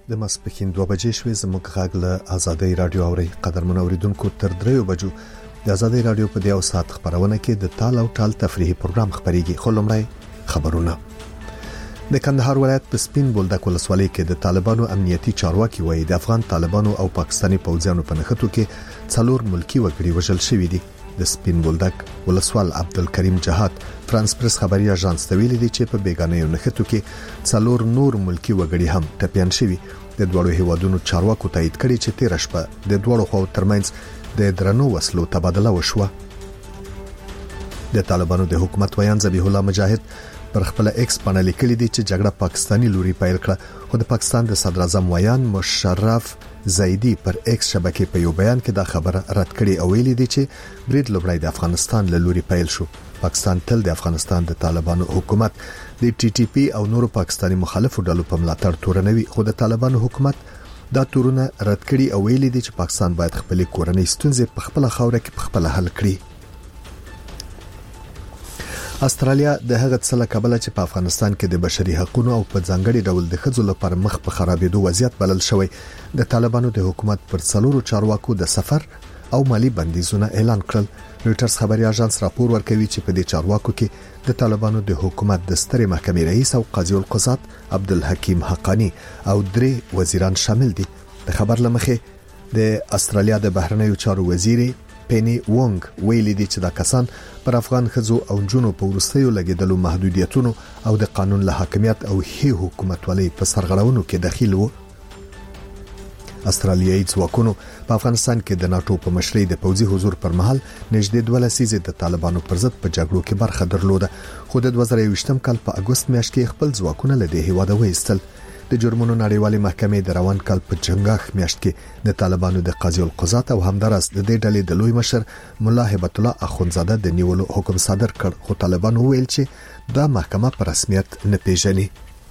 د ماسپښین 2 بجې شوې. زموږ غږ له آزادۍ رادیو اوري. قدرمن اوریدونکو تر 3 بجو د آزادۍ رادیو په دیو سات خبرونه کې د تال او ټال تفریحي پروګرام خبريږي. خو لومړی خبرونه. د کندهار ولایت په سپین بولدک ولسوالۍ کې د طالبانو امنیتي چارواکي وایي د افغان طالبانو او پاکستاني پوځیانو په نښتو کې 4 ملکی وګړي وژل شوي دي. د سپین بولدک ولسوال عبدالکریم جهاد فرانس پریس خبري اژانس ته ویلي دي چې په بیگانه نښتو کې 4 نور ملکی وګړي هم ټپيان شوي. د دوړو هیوادونو چارواکو تایید کړي چې 13 شپه د دوړو خو ترمنځ د درنو وسلو تبادله وشوه. د طالبانو د حکومت ویان ذبیح الله مجاهد پر خپل ایکس باندې لیکلي دي چې جګړه پاکستانی لوري پیل کړه. خو د پاکستان د صدر اعظم ویان مشرف زیدی پر ایکس شبکې په یو بیان کې دا خبره رد کړې او ویلي دي چې برید لومړی د افغانستان له لوري پیل شو. پاکستان تل د افغانستان د طالبانو حکومت د ټي ټي پی او نورو پاکستانی مخالفو ډلو په ملاتړ تورنوي. خو د طالبانو حکومت دا تورونه رد کړي او ویلي دي چې پاکستان باید خپل کورنۍ ستونزې په خپل خاوره کې په خپل حل کړي. استرالیا د هغه څه له کبله چې په افغانستان کې د بشري حقوقو او په ځانګړي ډول د ښځو لپاره مخ په خرابېدو وضعیت بلل شوی د طالبانو د حکومت پر 4 چارواکو د سفر او مالی بندیزونه اعلان کړل. رويټرز خبري اژانس راپور ورکوي چې په دې چارواکو کې د طالبانو د حکومت د سترې محکمې رئیس او قاضي القضات عبدالحکیم حقانی او 3 وزیران شامل دي. د خبر لمخې د استرالیا د بهرنیو چارو وزیر پینی وونګ ویلي دي چې دا کسان پر افغان ښځو او جنونو په ورستیو لګیدلو محدودیتونو او د قانون له حاکمیت او هي حکومتولۍ په سرغړونو کې دخیل وو. استرالیایي ځواکونو په افغانستان کې د ناتو په مشرۍ د پوځي حضور پر مهال نږدې 2 لسیزې د طالبانو پر ضد په جګړو کې برخه درلوده. خو د 2020 کال په اگست میاشت کې خپل ځواکونه له دې هیواده وایستل. د جرمونو نړیوالې محکمې د روان کال په جنګاخ میاشت کې د طالبانو د قاضي القضات او همدارس د دې ډلې د لوی مشر مولا هبت الله اخونزاده د نیولو حکم صادر کړ. خو طالبانو ویل چې دا محکمه په رسمیت نه پیژني.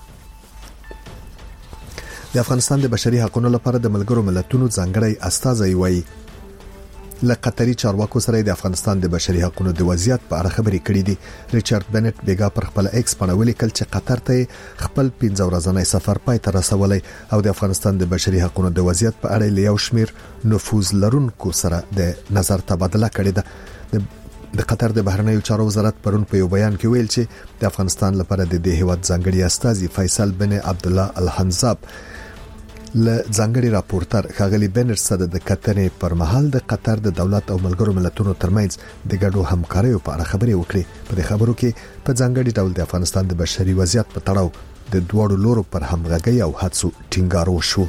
د افغانستان د بشري حقوقو لپاره د ملګرو ملتونو ځانګړی استازی وایي له قطري چارواکو سره د افغانستان د بشري حقوقو د وضعیت په اړه خبرې کړې دي. ریچارډ بنټ بیګا پر خپل ایکس باندې ولیکل چې قطر ته خپل 15 ورځنی سفر پای ته رسولای او د افغانستان د بشري حقوقو د وضعیت په اړه له یو شمیر نفوذ لرونکو سره د نظر تبادله کړې ده. د قطر د بهرنیو چارو وزارت پرون په یو بیان کې ویل چې د افغانستان لپاره د دې هیواد ځانګړي استازي فیصل بن عبد الله الحنزاب له ځانګړي راپورټر خاغلی بنر سره د کتنې پر مهال د قطر د دولت او ملګرو ملتونو ترمنځ د ګډو همکاریو په اړه خبرې وکړي. په دې خبرو کې په ځانګړي ډول د افغانستان د بشري وضعیت په تړاو د دوړو لورو پر همغږي او هڅو ټینګار وشو.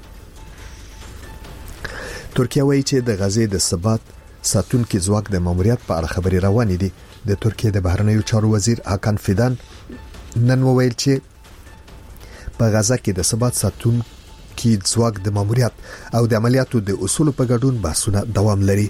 ترکیه وایي چې د غزې د ثبات ساتونکو ځواک د ماموریت په اړه خبرې روانې دي. د ترکیه د بهرنیو چارو وزیر حکان فیدان نن وویل چې په غزه کې د ثبات ساتونکو کی ځواک د ماموریت او د عملیاتو د اصول په ګډون بحثونه دوام لري.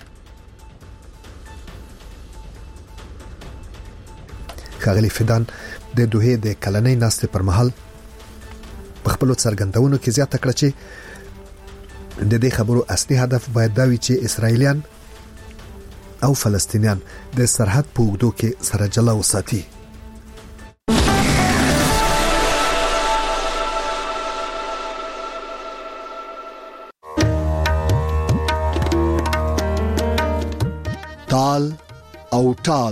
خاغلی فیدان د دوه د کلنۍ ناستې پر مهال په خپل څرګندونو کې زیاته کړه چې د دې خبرو اصلي هدف باید دا وي چې اسرایلیان او فلسطینیان د سرحد په اوږدو کې سره جلا وساتي. تال او ټال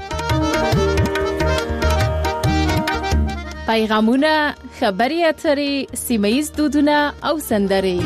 پیغامونه، خبري اترې، سیمه‌ییز دودونه او سندرې.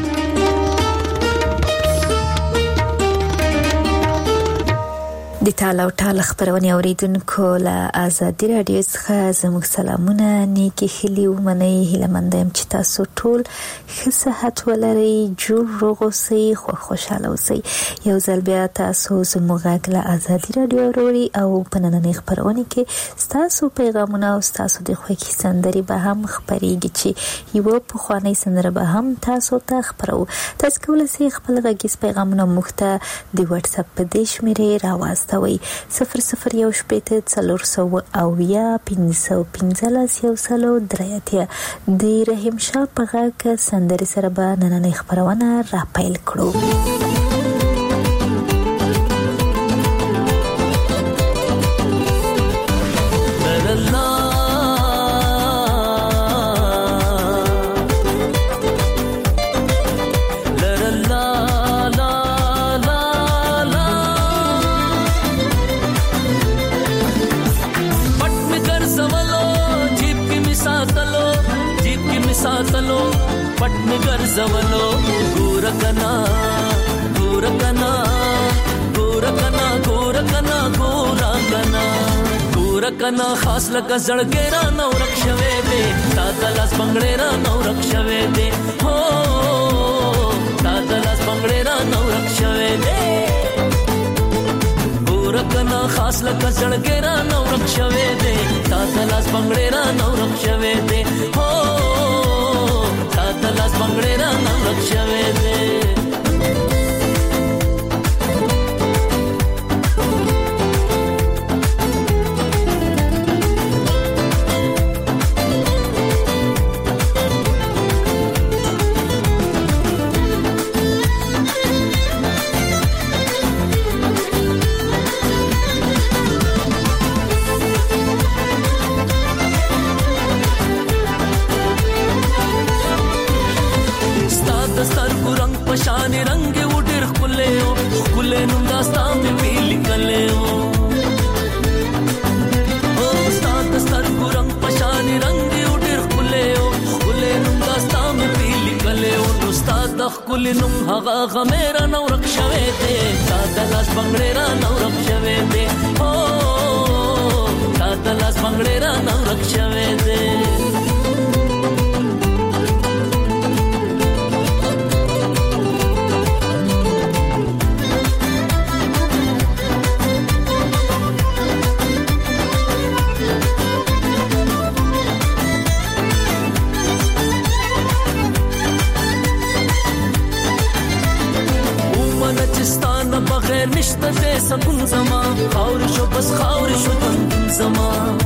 د تال او ټال خبرونه اوریدونکو له آزادي رادیو څخه زموږ سلامونه، نیکی هیلې ومنئ. هیله‌مند یم چې تاسو ټول ښه صحت ولرئ، جوړ روغ اوسئ، خوشاله اوسئ. یو ځل بیا تاسو زموږ غږ له آزادي رادیو اورئ او په نننۍ خبرونه کې تاسو پیغامونه او تاسو د خوښۍ سندرې به هم خبرېږي چې یو پخوانی سندره به هم تاسو ته خبرو. تاسو کولای شئ خپل غږیز پیغامونه موږ ته د واتس اپ په دې شمیرې راوستئ 00141515 د رحیم شاه په غږ سندرې سره به نننۍ خبرونه را پیل کړو. پټ مگر زولو ګورکنا ګورکنا ګورکنا ګورکنا ګورکنا ګورکنا خاص لکه زړګې را نو رښوي دې تا د لاس بنگړې را نو رښوي دې هو تا د لاس بنگړې را نو رښوي دې ګورکنا خاص لکه زړګې را نو رښوي دې تا د لاس بنگړې را نو رښوي دې هو تا د لاس بنگړې را نو رښوي دې پشانی رنگ وډر خلېو خلې نوم داستا مې پیل کلېو او ستاد ستر ګرم پشانی رنگ وډر خلېو خلې نوم داستا مې پیل کلېو نو ستاد خلې نوم هغه غمېرا نو رښوي دې تا د لاس بنگړې را نو رښوي دې او تا د لاس بنگړې را نو رښوي دې بغیر نشته دې سکون زما خاور شو بس خاور شو تندون زما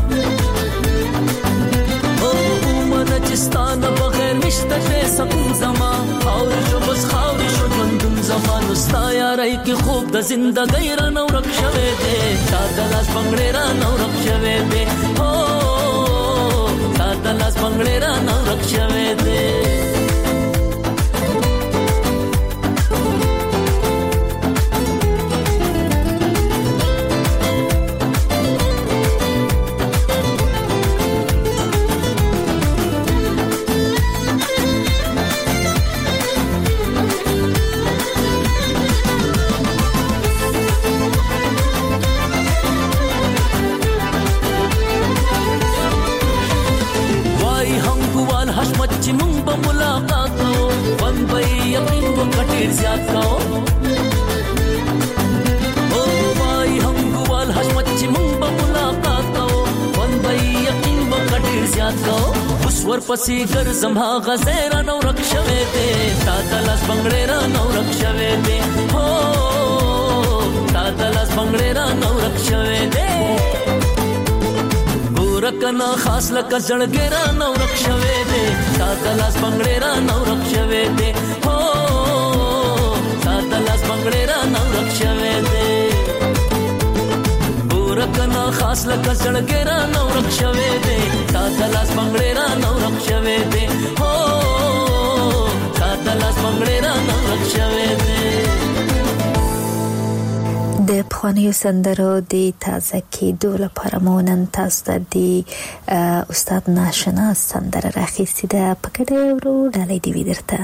او مدجستان بغیر نشته دې سکون زما خاور شو بس خاور شو تندون زما نو ستا یارای کی خوب د زندګۍ را نو رښوي دې تا د لاس بنگړې را نو رښوي دې او تا د لاس بنگړې را نو رښوي دې ورپسې ګرځم هغه زیرا نو رښوي دې تا د لاس بنگړې را نو رښوي دې هو تا د لاس بنگړې را نو رښوي دې ګورکنا خاص لکه زړګې را نو رښوي دې تا د لاس بنگړې را نو رښوي دې هو تا د لاس بنگړې را نو رښوي دې ګورکنا خاص لکه زړګې را نو رښوي دې تا د لاس بنگړې را نو رښوي دې هو تا د لاس بنگړې را نو رښوي دې د پخوانیو سندرو د تازه کېدو لپاره مو نن تاسو ته د استاد ناشنا سندره راخیستې ده په کډه ورو ډالۍ دی درته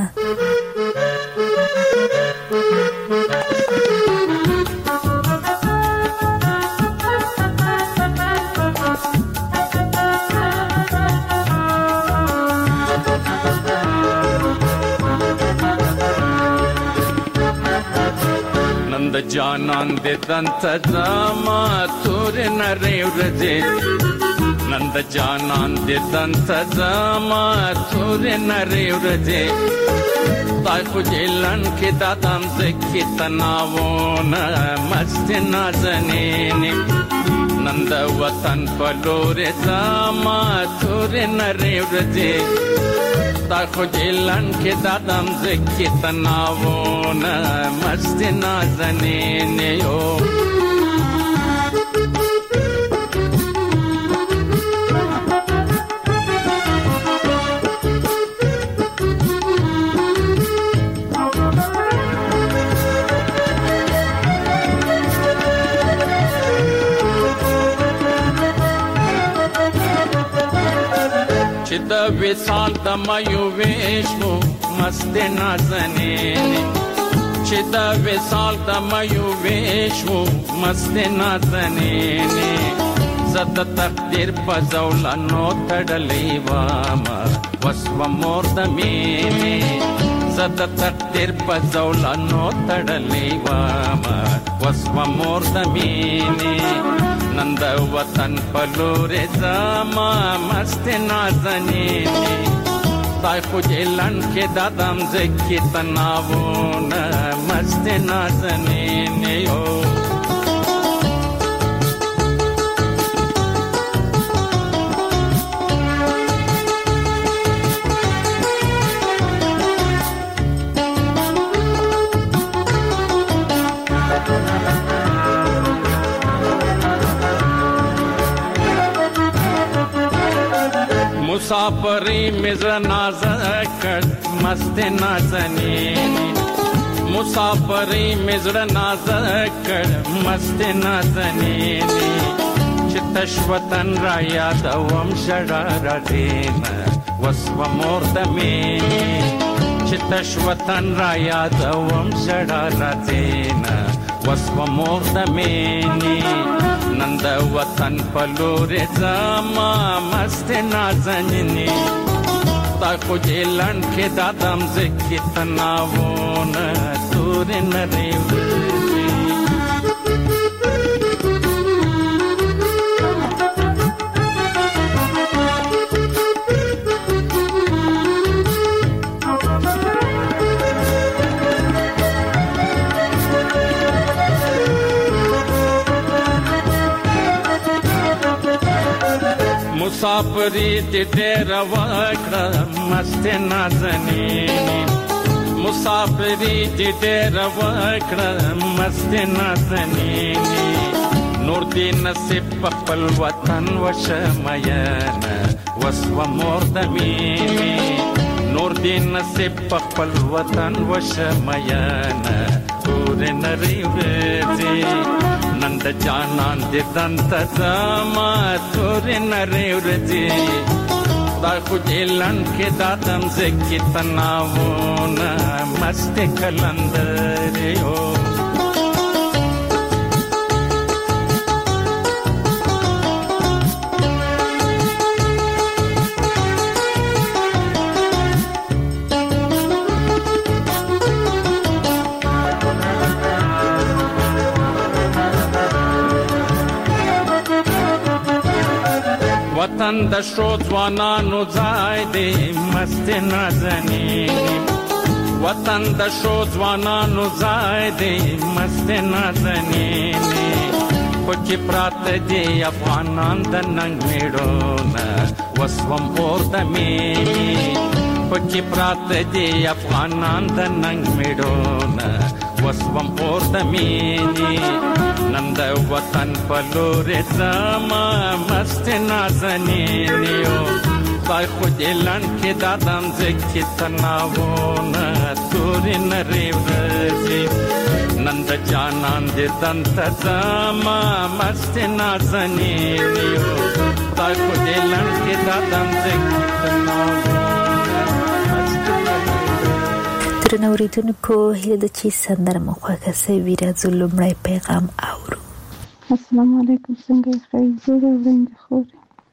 نند جانان دې تنت زما تور نری ورځې نند جانان دې تنت زما تور نری ورځې تای خو جلن کې دادم زکه تناونه مست نازنین نند وطن پلور زما تور نری ورځې تا خو جلن کې دادم زکه تناونه مست نازنین یو چې د وصال د مایو وېشو مست نازنین چې دا وصال د مایو ویشو مست نازنین زد تقدیر په زولانو تړلې وام وسو مور د مینې زد تقدیر په زولانو تړلې وام وسو مور د مینې نند وطن په لور زما مست نازنین تای خو جلن کې دادم زکی تناوونه مست نازنین یو مسافری مزر نازکر مست نازنین مسافری مزر نازکر مست نازنین چتش وطن را یادوم شرارین وسو مور دمین چتش وطن را یادوم شرارین وسو مور دمین نند وطن پلور زما مست نازنینی تا خو جلن کې دادم زکی تناوون تور نری مسافری دې ډېر وکړه مست نازنین مسافری دې ډېر وکړه مست نازنین نور دې نصیب په خپل وطن وشمین وسو مور د مینې نور دې نصیب په خپل وطن وشمین تور نری وځي نند جانان دې دنت زما تور نری ورځي دا خو جلن کې دادم زکی تناوونه مست کلندر یو وطن د شو ځوانانو ځای دی مست نازنین وطن د شو ځوانانو ځای دی مست نازنین پکې پراته دی افغانان د ننګ میړونه وسوم اور د مینې پکې پراته دی افغانان د ننګ میړونه وسوم اور د مینې نند وطن پلور زما مست نازنین یو پای خو جلن کې دادم زکی تناوونه تور نری ورځي نند جانان دې دنت زما مست نازنین یو پای خو جلن کې دادم زکی تناوونه ترنوریدونکو هله د چی سندره مخواکه سوي راځو لومړی پیغام اورو. السلام علیکم، څنګه یې؟ ښه جوړې وړاندې خورې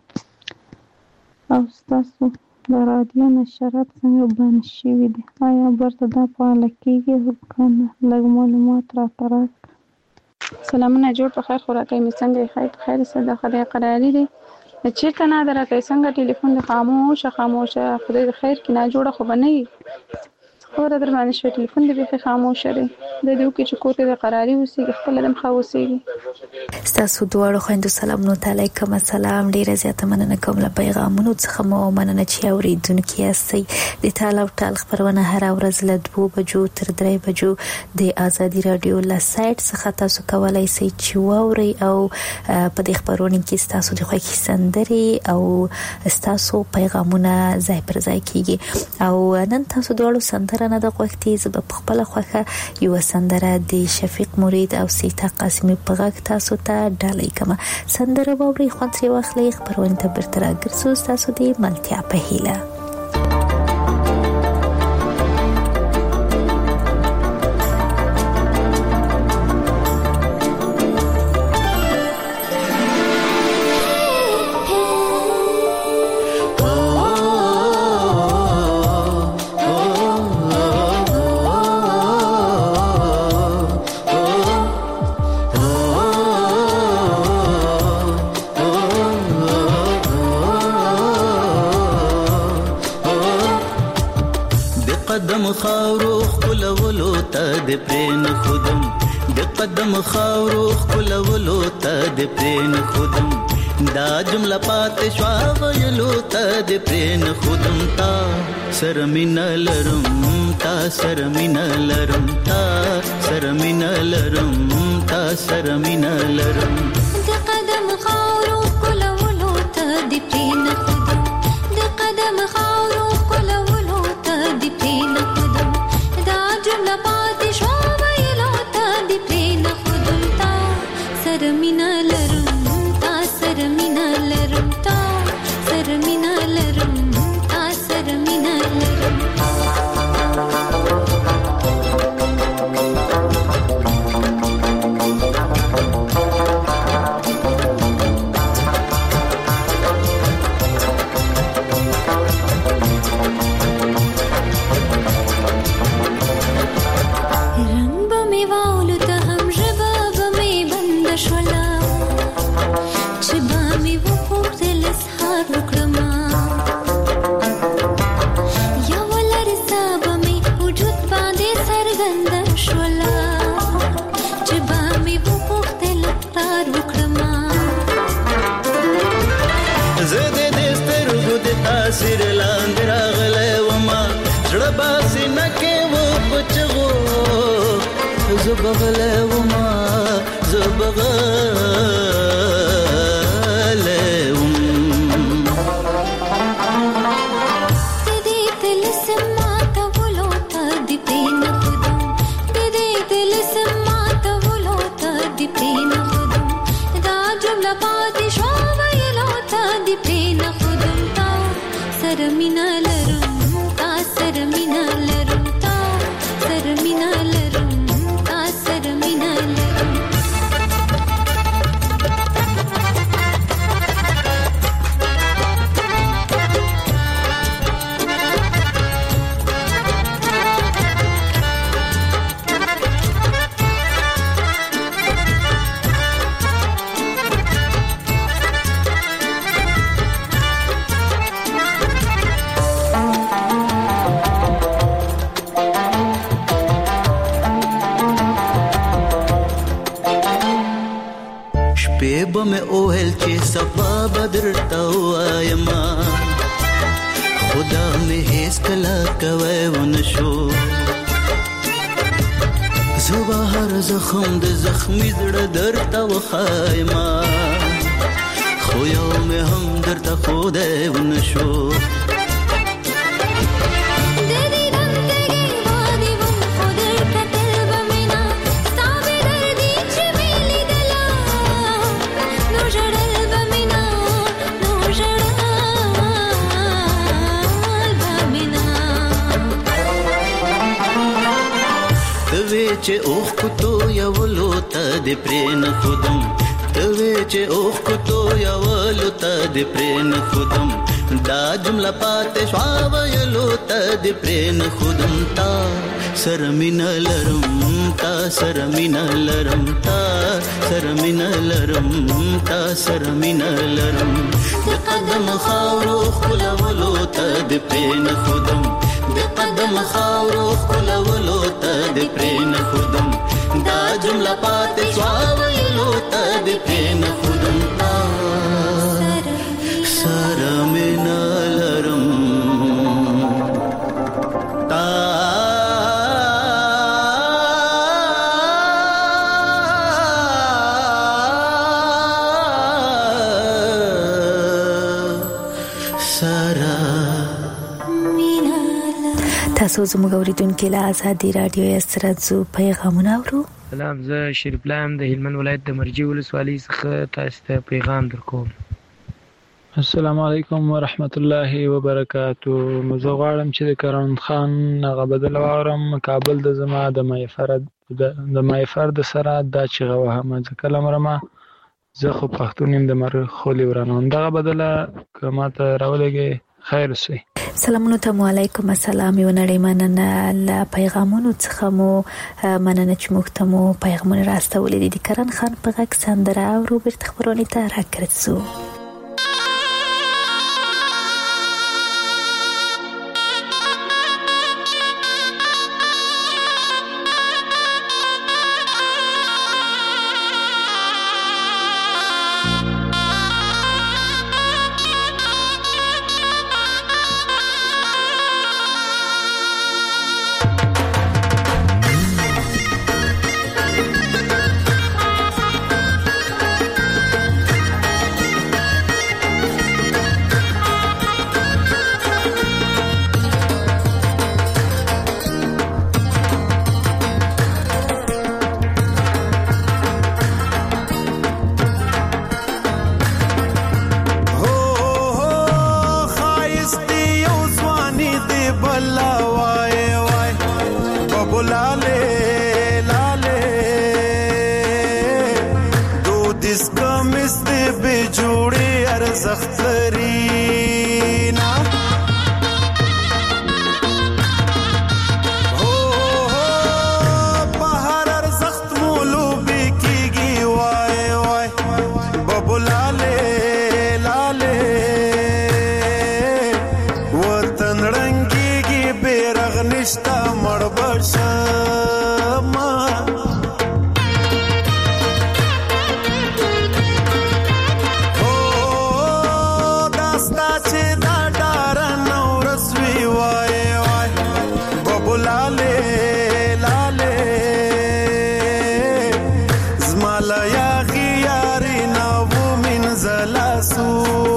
او ستاسو د رادیو نشرات څنګه بند شوي دي؟ آیا برته دا فعاله کېږي که نه؟ لږ معلومات راته راکړه. سلامونه، جوړ په خیر خوراکۍ مې څنګه یې؟ ښه په خیر څه د خدای قراري دی. چېرته نه ده راکوي څنګه ټلیفون د خاموشه خدای د خیر کې نه جوړه خو به نه وي خوره در باندې شوی ټلیفون دې بیخي خاموشه دی. د دې وکړي چې کور کې د قراري اوسېږي خپله دم ښه اوسېږي. ستاسو دواړو خویندو سلامونه علیکم. السلام. ډېره زیاته مننه کوم له پیغامونو څخه مو مننه چې اورېدونکي یاستئ. د ټال او ټال خپرونه هره ورځ له 2 بجو تر 3 بجو د ازادي رادیو له سایت څخه تاسو کولی شئ چې واورئ او په دې خپرونه کې ستاسو د خوښې سندرې او ستاسو پیغامونه ځای پر ځای کیږي. او نن تاسو دواړو سندره نه د غوښتي زه به په خپله خوښه یوه سندره د شفیق مرید او سیتا قاسمي په غږ تاسو ته ډالۍ کومه. سندره واورئ، خوند ترې واخلئ، خپرونې ته بیرته راګرځو ستاسو د ملتیا په هیله. د پرین خودم د قدم خاورو خلولو ته د پرین خودم دا جمله پاتې شوا ویلو ته د پرین خودم تا سرمین لرم تا سرمین لرم تا سرمین لرم تا سرمین لرم د قدم خاورو خلولو ته د پرین خودم د قدم خاورو خلولو ته د پرین خودم دا جمله پاتې شوا ویلو ته د پرین خودم تا سرمین لرم تا سرمین لرم تا سرمین لرم تا سرمین لرم تاثیر لاندې راغلی وما زړه باسي نکې و پچغو زه بغلی وما زه بغلی وم دې تلسم ماته ولو ته دې پرین خودم دې تلسم ماته ولو ته دې پرین خودم دا جمله پاتې شوا ویلو ته دې پرین خودم تا سرمین لرم تا سرمین لرم تا سرمین لرم تا سرمین لرم بم اوهل چې صفا بدر توايما خدا مې هیڅ کلا کوي ونشو زوبه هر زخم د زخمي زړه درته وخایما خو یو مې هم درته خو دی ونشو چې اوخ کوتو یولو ته د پرین خودم توی چې اوخ کوتو یولو ته د پرین خودم دا جمله پاتې شوا ویلو ته د پرین خودم تا سرمین لرم تا سرمین لرم تا سرمین لرم تا سرمین لرم د قدم خاورو خلولو ته د پرین خودم د قدم خاورو خلولو ته د پرین خودم دا جمله پاتې شوا ویلو ته د پرین خودم تا سرمین لرم تا تاسو زموږ اوریدونکو له آزادي رادیو سره زو پیغامونه اورو. سلام، زه شریف لام د هلمند ولایت د مرجی ولسوالۍ څخه تاسو ته پیغام درکوم. السلام علیکم ورحمت الله وبرکاتو. زه غواړم چې د کرن خان هغه بدل واورم کابل د زما د مایفرد سره دا چې غوهم ځکه لمرمه زه خو پښتون يم د مر خولي ورانوم دغه بدله کما ته راولېږي خیر سي. سلامونه ته علیکم السلام یو نړۍ مننه له پیغامونو څخه مو مننه چې موږ ته مو پیغامونه راستولې دي. کرن خان په غږ سندره او روبرت خبرونه ته راکړڅو. به جوړې ارزښت لري نه نشتا مړ بشما او داستا چې دا ډار نو رسوي وای وای ببلاله لاله زمالا یا غیاري نو من زلاسو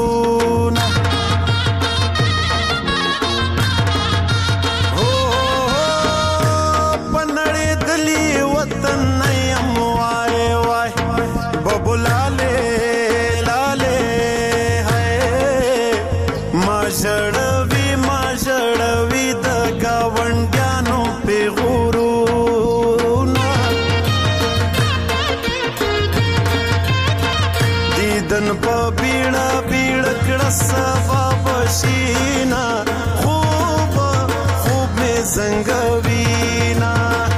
صفا بشینا خوب میں زنگوینا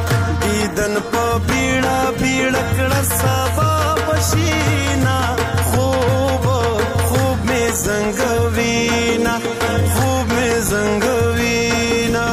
دیدن پا بیڑا بیڑا کڑا صفا بشینا خوب میں زنگوینا خوب میں زنگوینا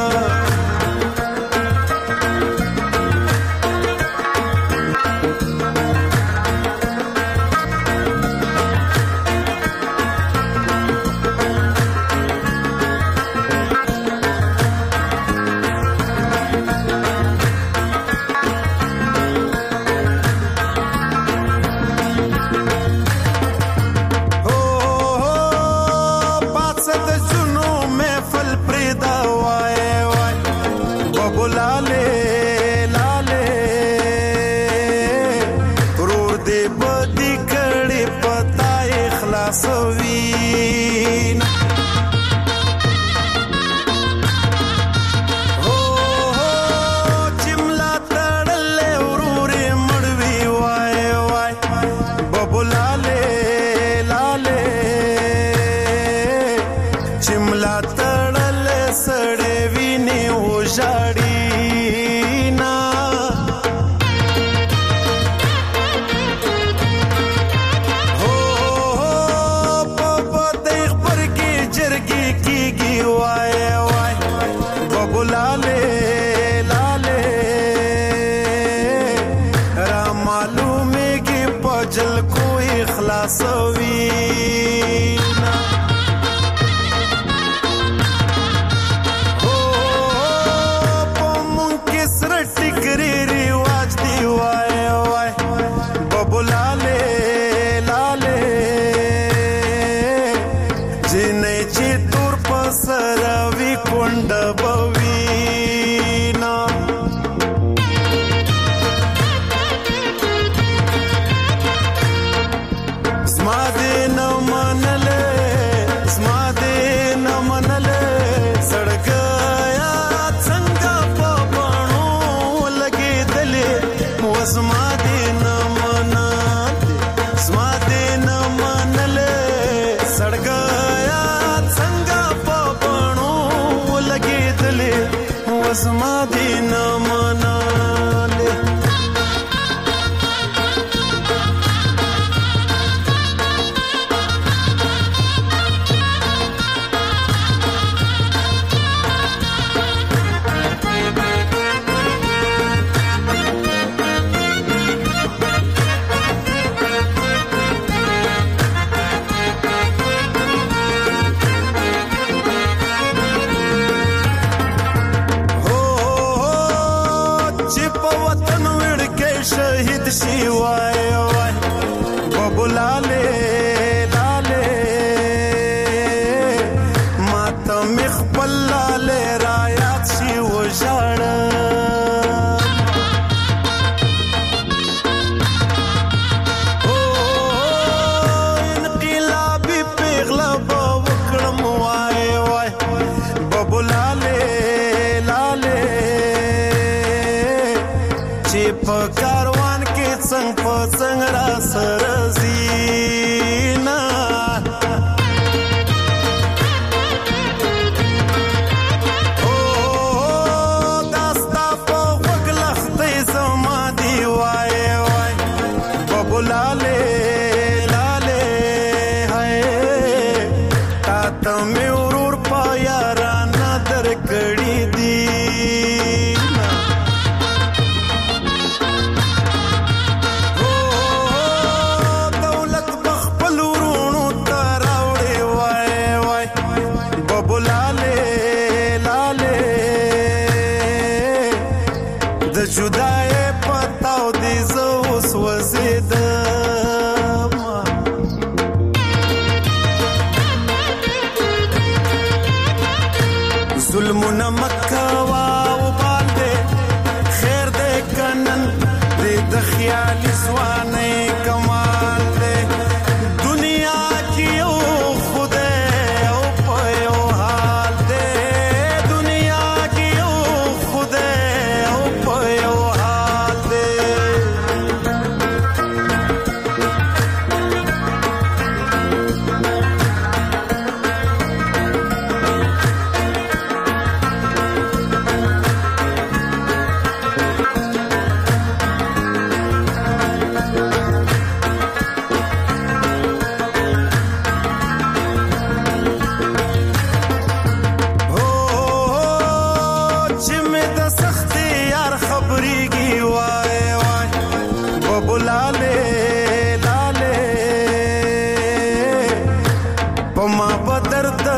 چې په کاروان کې څنګ په څنګ را سرزي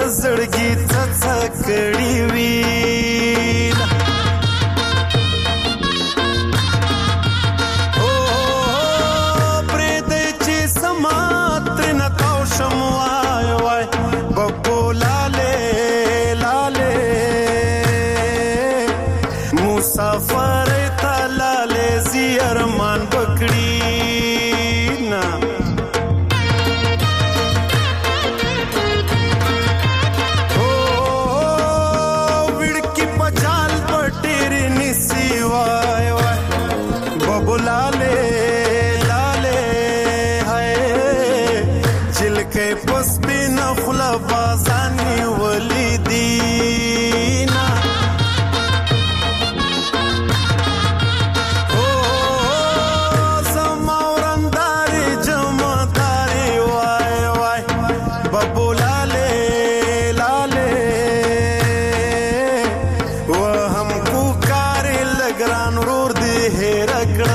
زړګي څڅ کړي وي او پرې دې چې سماتر نه تاو شم وای وای ببو لاله لاله مسافر تلاله زیرمان بکړي نا लाले लाले हाय जिलके पसबी नखला बाजानी वलीदीना ओ समावरंदारी जमदारी वाय वाय बबू लाले लाले वो हमको कारी लगरान रोर दी है रगड़ा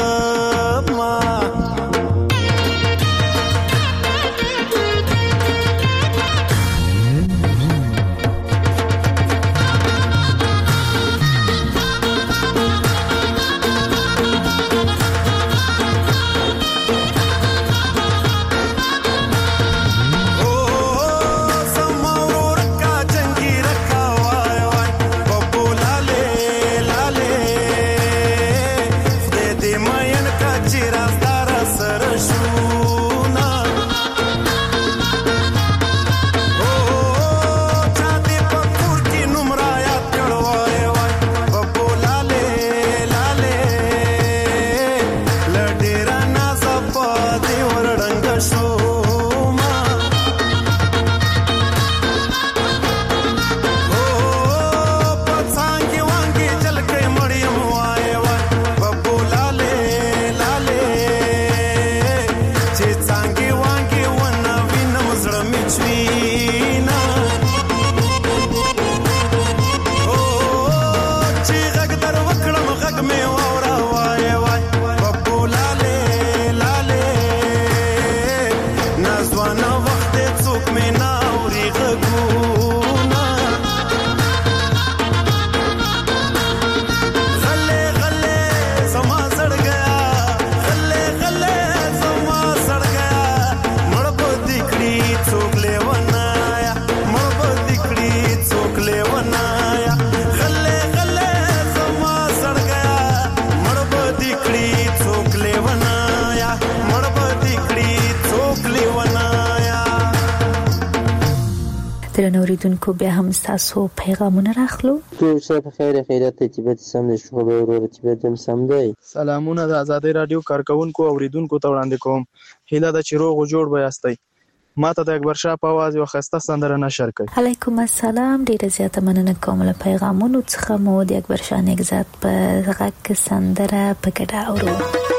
درنو اوریدونکو بیا هم تاسو پیغامونه راخلو ټول څه په خیر خیرات طبیعت سم دي شو به ورور طبیعت هم سم دی سلامونه د آزادۍ رادیو کارکونکو اوریدونکو ته وړاندې کوم هیله د چیروغ جوړ به یاستئ ماته د اکبر شاه په आवाज یو خسته سندره نشر کړي علیکم السلام ډیره زیاته مننه کوم له پیغامونو څخه مو د اکبر شاه نگزات په غږ سندره په ګډه اورو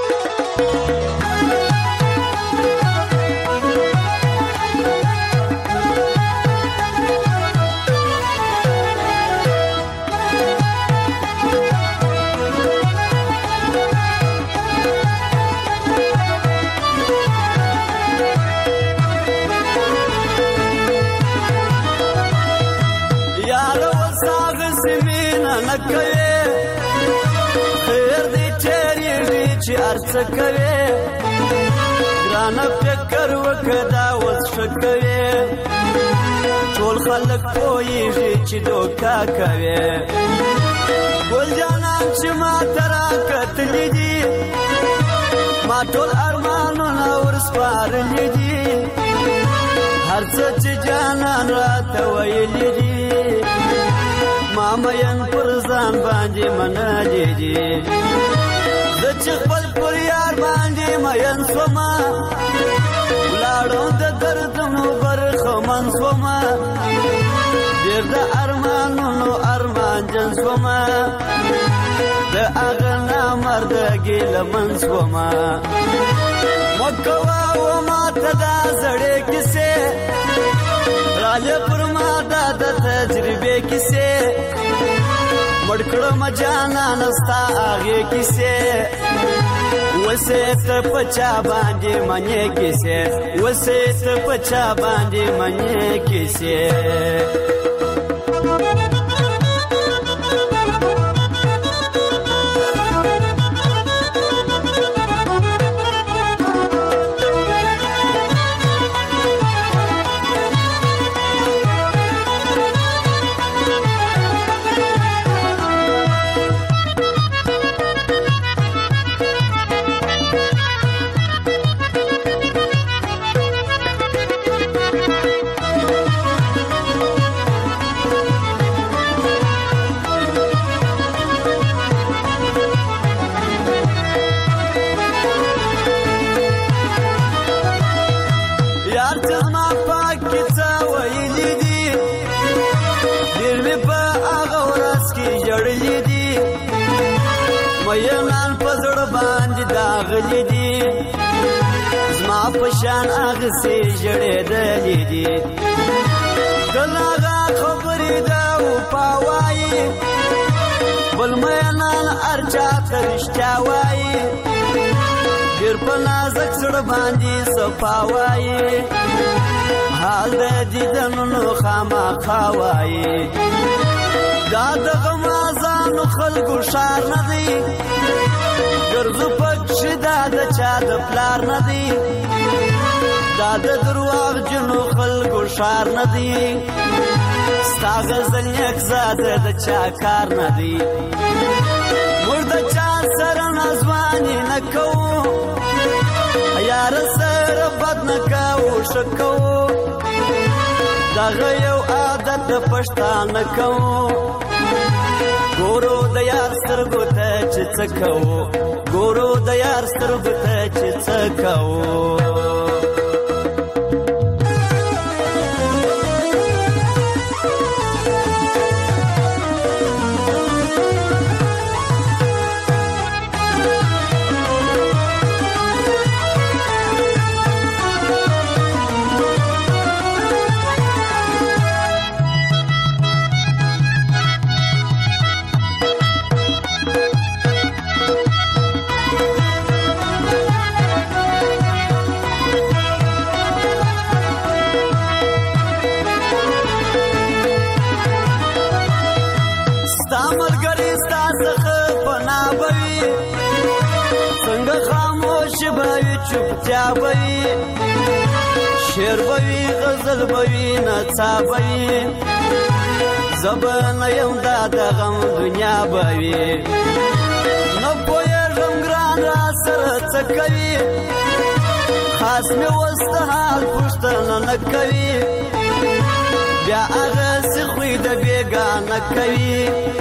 خیر دی چیرې چې ارڅ کوي ګران فکر وکدا وس شکوي ټول خلک پوهیږي چې دوکا کوي ګل جانان چې ما ترا کتلې دي ما ټول ارمانونه ورسپارلې دي هر څه چې جانان راته ویلې دي مامین پر ځان باندې منلې دي زه چې خپل پر یار باندې مین سوما ولاړو د دردونو برخمن سوما ډېر د ارمانونو ارمان جن سوما د هغه نامردګي لمن سوما مکوا و ماته دا زړې کیسې راله پر ما د تجربې کیسې مړکړه مجانا نستا هغه کیسه وسه ته پچا باندې منې کیسه وسه ته پچا باندې منې کیسه پشان اغه سي جړې دلې دي دلغه خبرې دا او پاوای بل مې نن ارچا ترشتا وای ډېر په نازک سړ باندې صفاوای حال دې دنو خامہ خاوای دا دغه مازان خلکو شار نه دی ګرځو پښ دا د چا د پلار نه دی دا د درواغ جنو خلکو شار نه دی ستا غزل یک زاده د چا کار نه دی موږ د چا سره نازواني نه کوو یار سره بد نه کوو ښه کوو دغه یو عادت د پښتانه کوو ګورو د یار سترګو ته چې څه کوو ګورو د یار سترګو ته چې څه کوو چپتیا بوي شعر بوي غزل بوي نڅا بوي زبان یم دا د غم دنیا بوي نو پوهېږم ګران را سره څه کوي خاص مې وسته حال پوښتنه نه کوي بیا هغسې خوی د بېګانه کوي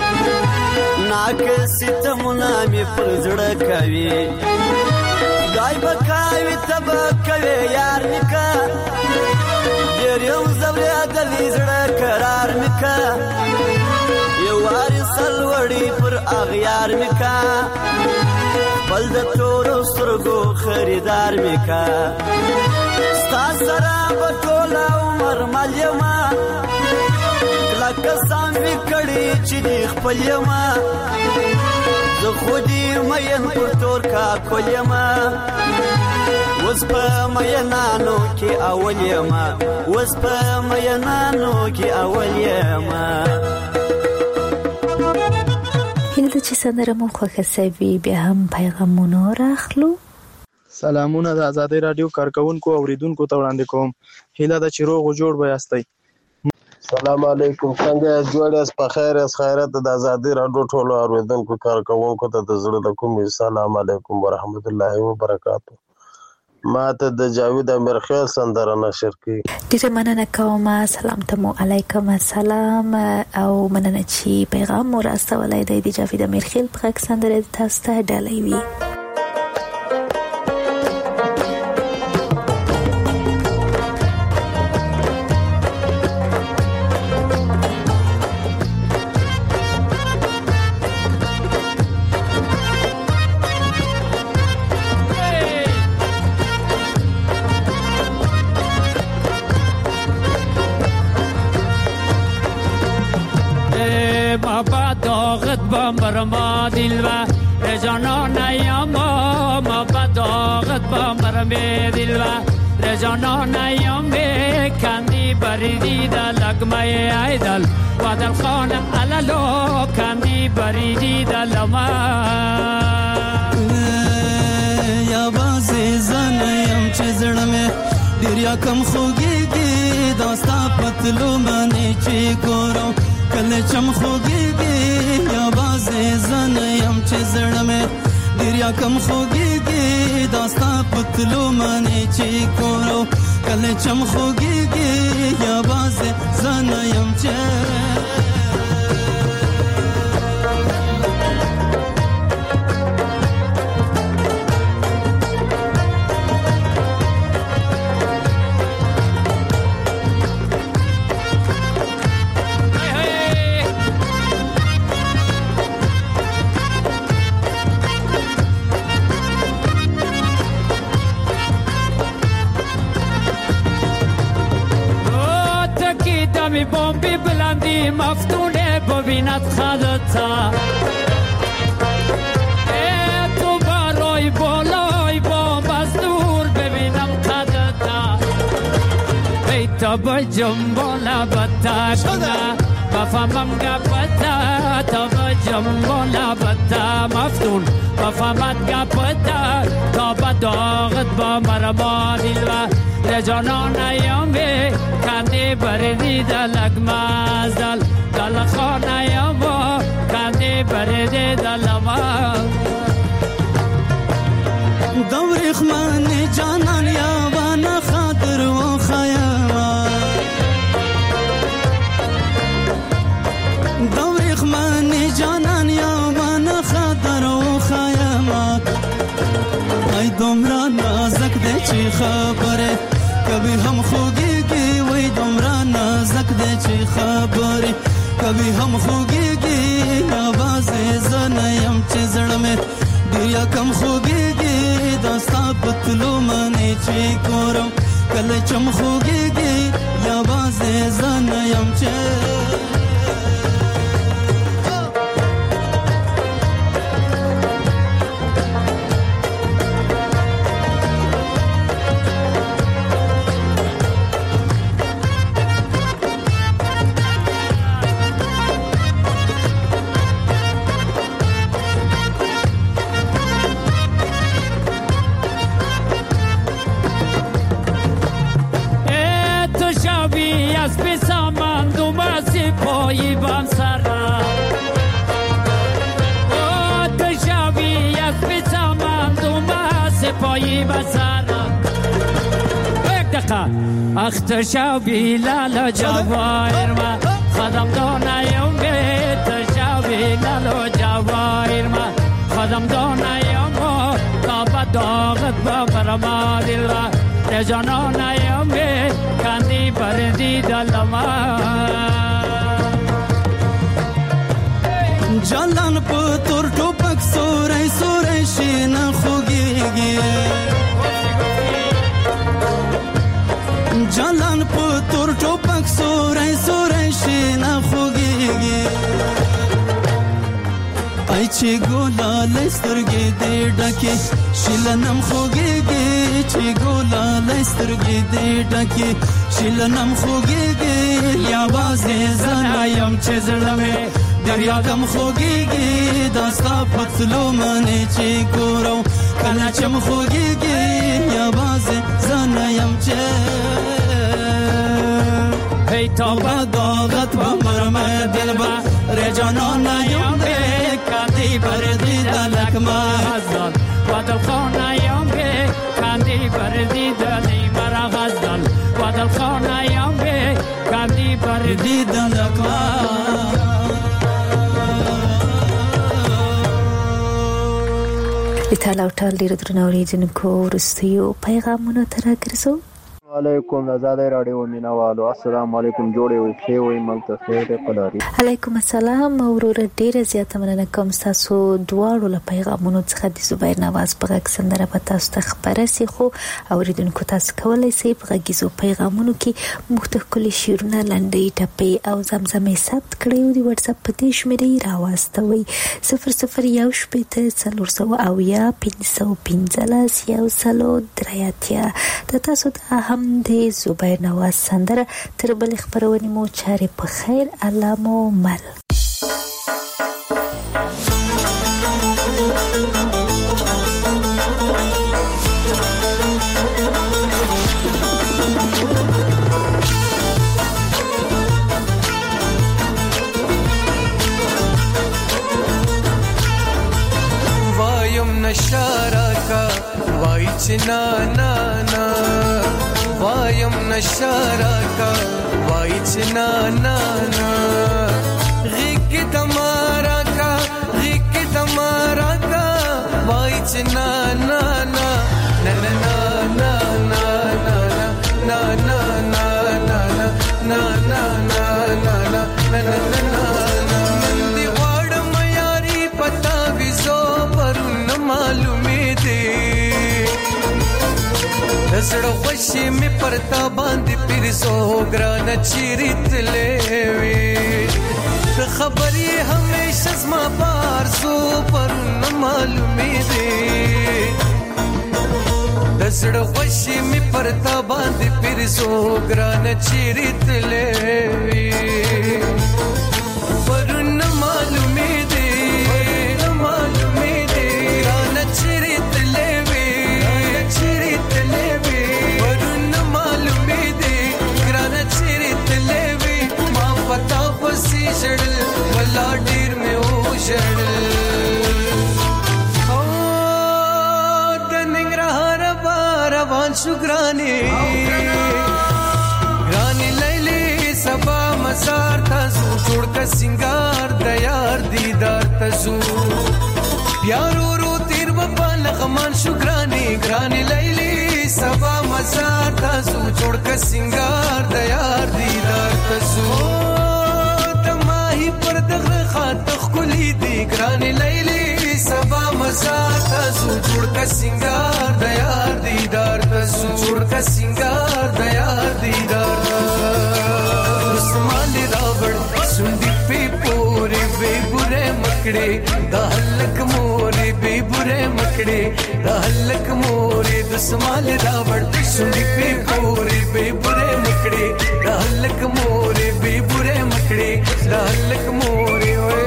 ناکه ستمونه مې پر زړه کوي دای بکاوی تبا کوي یار میکا ډېر یو زوریا د زړه قرار میکا یو واري سلوړی پر اغیار میکا بل د تورو سترګو خریدار میکا ستا سره به ټول عمر مالیما لکه سام وی کړي چې دی خپل یما زه خودی مین پر تور کا کولما وس په مینانو کې اول یما وس په مینانو کې اول یما هیله چې سندره مو خوښه سوي بیا هم پیغامونه راخلو. سلامونه د آزادۍ رادیو کارکونکو اوریدونکو ته وړاندې کوم. هیله ده چې روغ او جوړ به یاستئ. سلام علیکم، څنګه جوړ یاست؟ په خیر یاست؟ خیرات د آزادۍ رادیو ټولو اوریدونکو کارکونکو ته د زړه د کومې سلام علیکم ورحمت الله وبرکاتو. ما ته د جاوید امیر خیل سندره نشر کړي. ډیره مننه کوم. سلام ته مو علیکم السلام او مننه چې پیغام مو راستولی دی. د جاوید امیر خیل په غږ سندره تاسو ته ډالۍ وي. با مرما دلوا رجانان ایاما ما بداغت با مرمی دلوا رجانان ایامی کندی بریدی دا لگمه ایدل و دل خانه علالو کندی بریدی دا لما یا بازی زنیم چه زړمه ډیر یا کم خوږیږي داستا پتلو باندې چې ګورم کله چم خوږیږي یا بازی زنیم چه زړمه ډیر یا کم خوږیږي داستا پتلو باندې چې ګورم کله چم خوږیږي یا بازی زنیم چه می بومبی بلندی مفتونه ببیند خدتا تو برای بالای بومب از دور ببینم خدتا ای تا بجم بالا بتا بفهمم گپتا تا بجم بالا بتا مفتون بفهمت گپتا تا بداغت با مرما دلوا رجانان ایامی کندی بردی دلگ مازدل دل خان ایاما کندی بردی دل ما دور خمان جانان یاوان خاطر و خیاما دور خمان جانان یاوان خاطر و خیاما ای دومرا نازک ده چی خبره کبھی ہم خوگیگی وی دمرا نازک دے چی خبری کبھی ہم خوگیگی آواز زنیم چی زڑمے دیا کم خوگیگی داستا پتلو منی چی کورم کل چم خوگیگی آواز زنیم چی پایی بام سرا او تشابی از بیتامم دوما سپایی بسرا یک دقیقه اخ تشابی لالا جوایر ما خدم دانایم به تشابی لالا جوایر ما خدم دانایم تا بداغت با برما دل را رجانانایم به کندی بردی دلما جلان پتور ټوپک سورای سورای شین خوږیږي جلان پتور ټوپک سورای سورای شین خوږیږي ای چې ګولا لسترګې دې ډکه شلنم خوږیږي چې ګولا لسترګې دې ډکه شلنم خوږیږي یا بازه زنایم چې زړمه دریا کم خوږیږي داستا پتلو منی چې ګورو کله چم خوږیږي یا بازه زنایم چې هی تا بداغت با مرمه دلبا رجانان یم به کندی بردی دلک مازدل و دل خانه یم به کندی بردی دلی مرا غزدل و دل خانه یم به کندی بردی دلک د تالاو ټال ډیر درنو اوریدونکو وروستیو پیغامونو ته راګرځو. علیکم آزادۍ رادیو مینوالو السلام علیکم جوړې وي ښه وي ملته خیر قلاري علیکم السلام اورور ډیره زیاته مننه کوم تاسو دواړو له پیغامونو څخه د زبیر نواز په غږ سندره په تاسو ته خبره سي خو اوریدونکو تاسو کولای شئ په غږیزو پیغامونو کې مختلف شعرونه لنډۍ ټپې او زمزمې ثبت کړئ او د واتس اپ په دې شمیرې راوستوي 00141515 د تاسو ته هم د زبیر نواز سندره تر بل خبرونې مو چارې په خیر الله مو مل وایم نشارا کا وای چنا نا نا وایم نشارا کا وای چنا نا نا غیک تمارا کا وای چنا نا نا نا نا نا نا نا نا نا نا نا نا نا نا نا دی واړ میاري پتا وزو پر نه معلومې دي زړه خوشي می پرتا باندې پیرزو ګران چیرتلې وي خبري همیشه زما پارزو پر نه معلومې دي زړه خوشي می پرتا باندې پیرزو ګران چیرتلې وي پر نه معلومې دي شړل ولا ډیر مې او شړل او د ننګرهار روان شو ګراني لیلی سبا مزار تاسو جوړ کا سنگار د یار دیدار تاسو پیارو رو تیر په لغمان شو ګراني لیلی سبا مزار تاسو جوړ کا سنگار د یار دیدار تاسو پر دغه خاطر خلی دی ګران لیلی سبا مزا تاسو جوړ کا سنگار د یار دیدار تاسو جوړ کا سنگار د یار دیدار اسمان راوړ سندي په پورې به بره مکړې د هلک مورې به بره مکړې د هلک مورې د اسمان راوړ سندي په پورې به بره مکړې د هلک مورې به بره مکړې د هلک مورې وې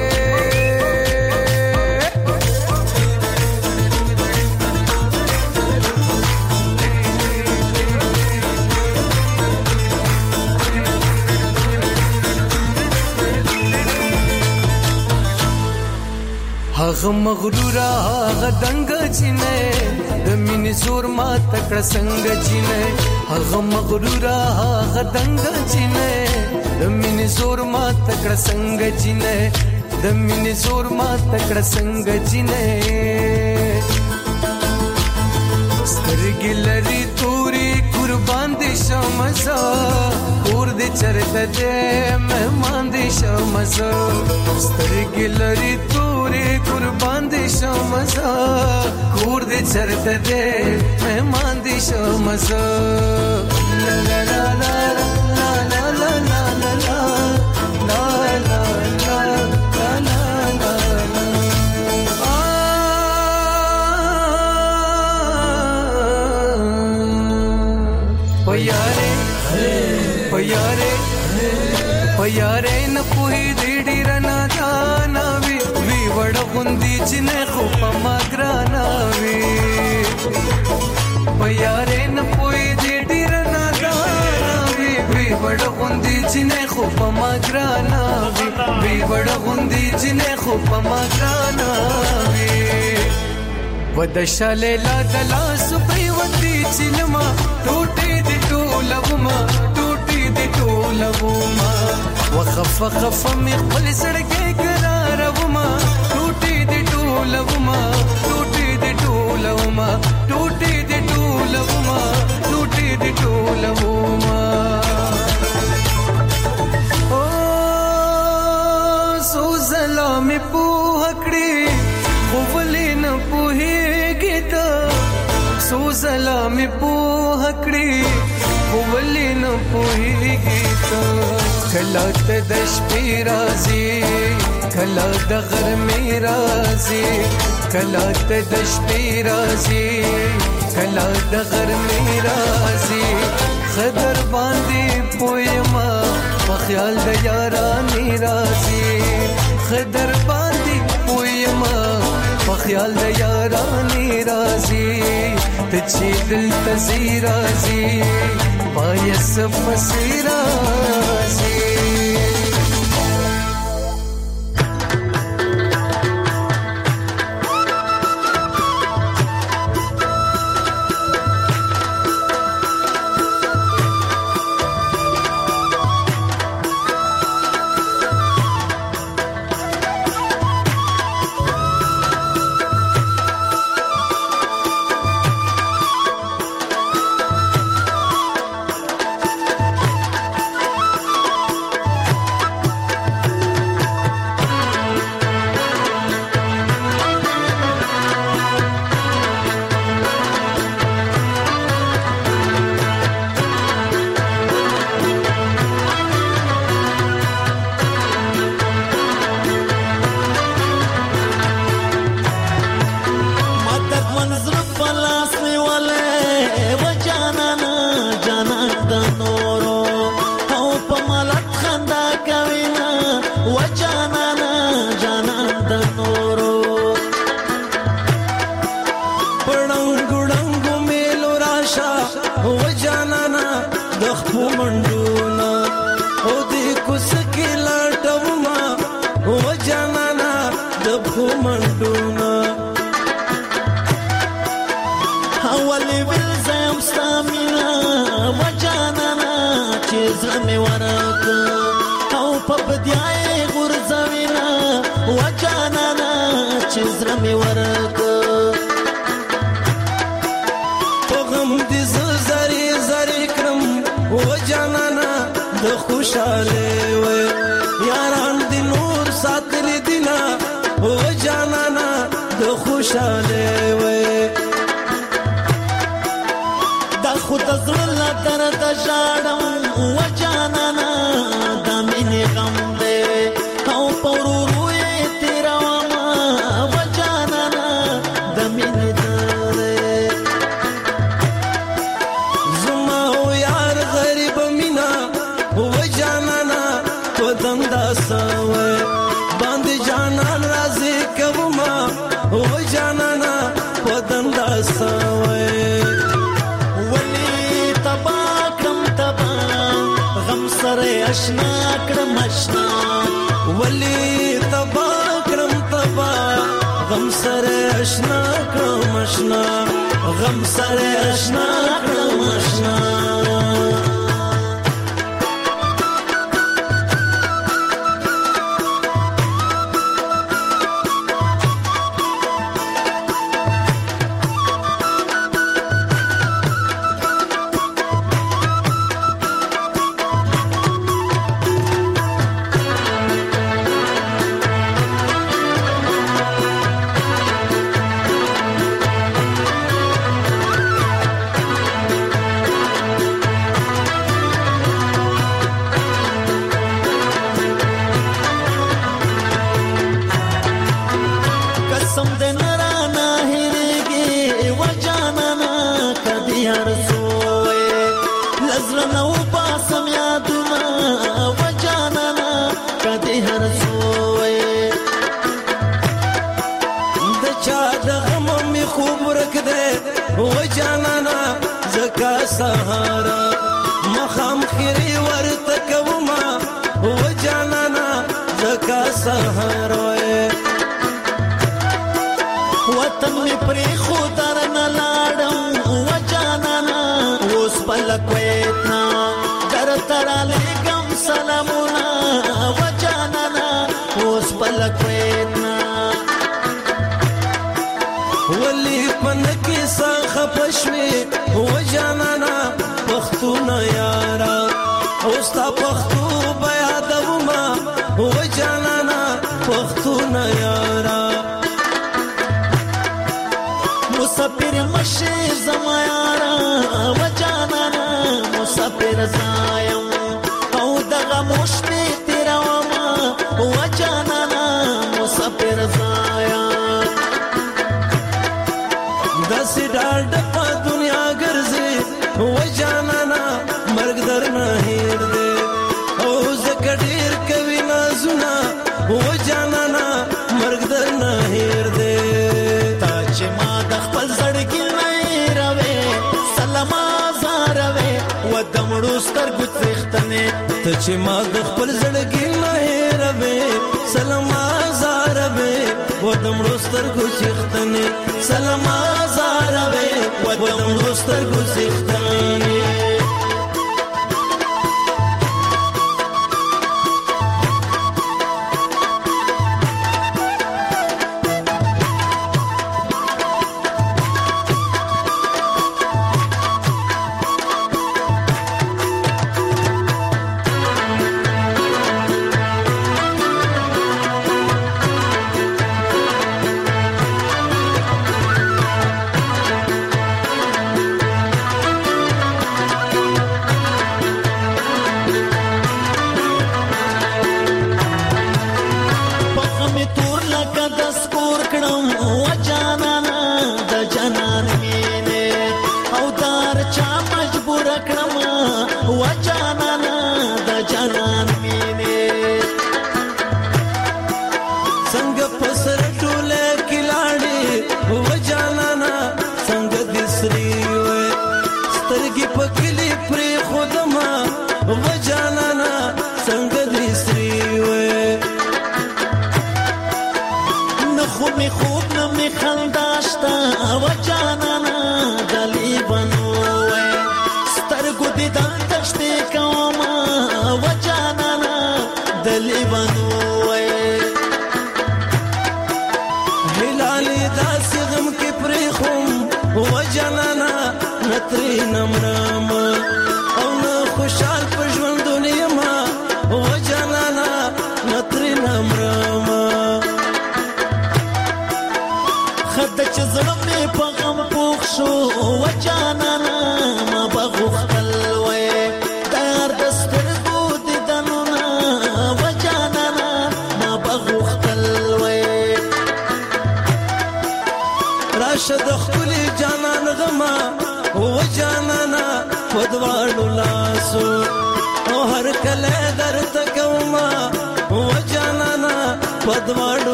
هغه مغرور هغه دنګ چینه د مینې زور ما تکړه څنګه چینه هغه مغرور هغه دنګ چینه د مینې زور ما تکړه څنګه چینه د مینې زور ما تکړه څنګه چینه سترګې لري توري قربان دي شمزه اور دې چرته دې مهمان دي شمزه سترګې لري توري قربان دي شمزه اور دې چرته دې مهمان دي شمزه لا لا لا لا لا لا لا لا لا لا یاره نه پوهې دې ډېره نادانه وي وی وړه غوندې جنې خو په ما ګرانه وي یاره نه پوهې دې ډېره نادانه وي وی وړه غوندې جنې خو په ما ګرانه وي وی وړه غوندې جنې خو په ما ګرانه وي ودشا لیلا د لاس پریوتې چلما ټوټې دې ټولوما ټوټې دې ټولوما وخف خف مې خپل سړکې قراروما ټوټې دې ټولوما ټوټې دې ټولوما ټوټې دې ټولوما ټوټې دې ټولوما او سو زلا مې پوه کړې خو ولې نه پوهېږې ته سو زلا مې پوه کړې خو ولې نه پوهېږې ته کله ته د شپې راځې کله د غرمې راځې کله ته د شپې راځې کله د غرمې راځې خدر باندې پویما په خیال د یارانې راځې خدر باندې پویما په خیال د یارانې راځې ته چې دلته زی راځې پایس پسې راځې وطن می پری خودر نلاړم و جانانا اوس پل کویتنا در تر علیکم سلامونه و جانانا اوس پل کویتنا ولی پنکی سخه پښوی و جانانا اوستا پښتو بیا دوما و جانانا پښتو نه یارا مسافر مشه زما یارا و جانانا مسافر زایم او دغه مشته تیرا ما و جانانا مسافر زایم داسې ډاډ په دنیا ګرځي و جانانا مرګ درنه هیر دی او زکه ډیر کوي نازونه و جانانا مرګ درنه هیر دی تا چې ما د خپل زړګي نه راوي سلام زاروي و دمړو سترګو څختنه ته چې ما د خپل زړګي نه راوي سلام زاروي و دمړو سترګو څختنه سلام زاروي و دمړو سترګو څختنه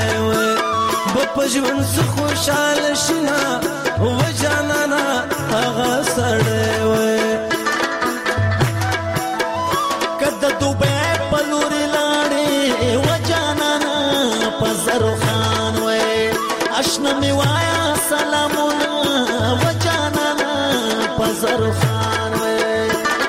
ژوند څه خوشاله شنه و جانانا دغه سړی وای کده دوبه په لوري لاړې و جانانا په زرو خان وای آشنا می وایا سلامونه و جانانا په زرو خان وای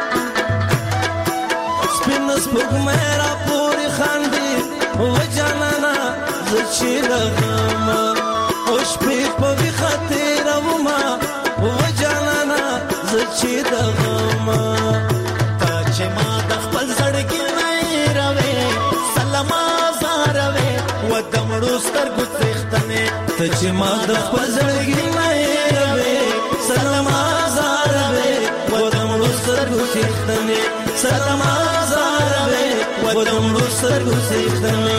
سپین سپوږمۍ را پورې خاندي و جانانا زچې لغم او شپې په وی خاطر وما و جانانا زچې لغم تا چې ما د خپل زړګي نه راوي سلام زاروي و دمړو سترګو تختنه ته چې ما د خپل زړګي نه راوي سلام زاروي و دمړو سترګو تختنه سلام زاروي و دمړو سترګو تختنه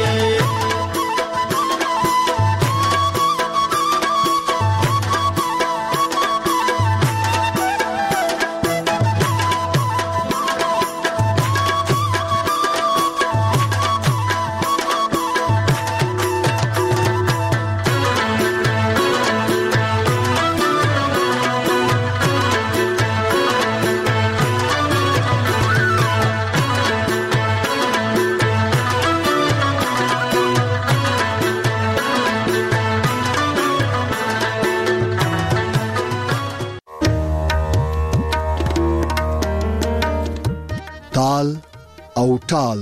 تال او ټال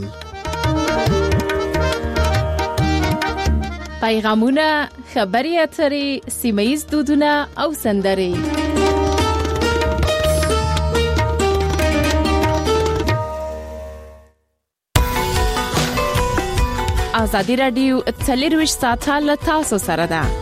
پیغامونه خبري اترې سیمه‌یز دودونه او سندرې ازادي رادیو 24 ساعته له تاسو سره ده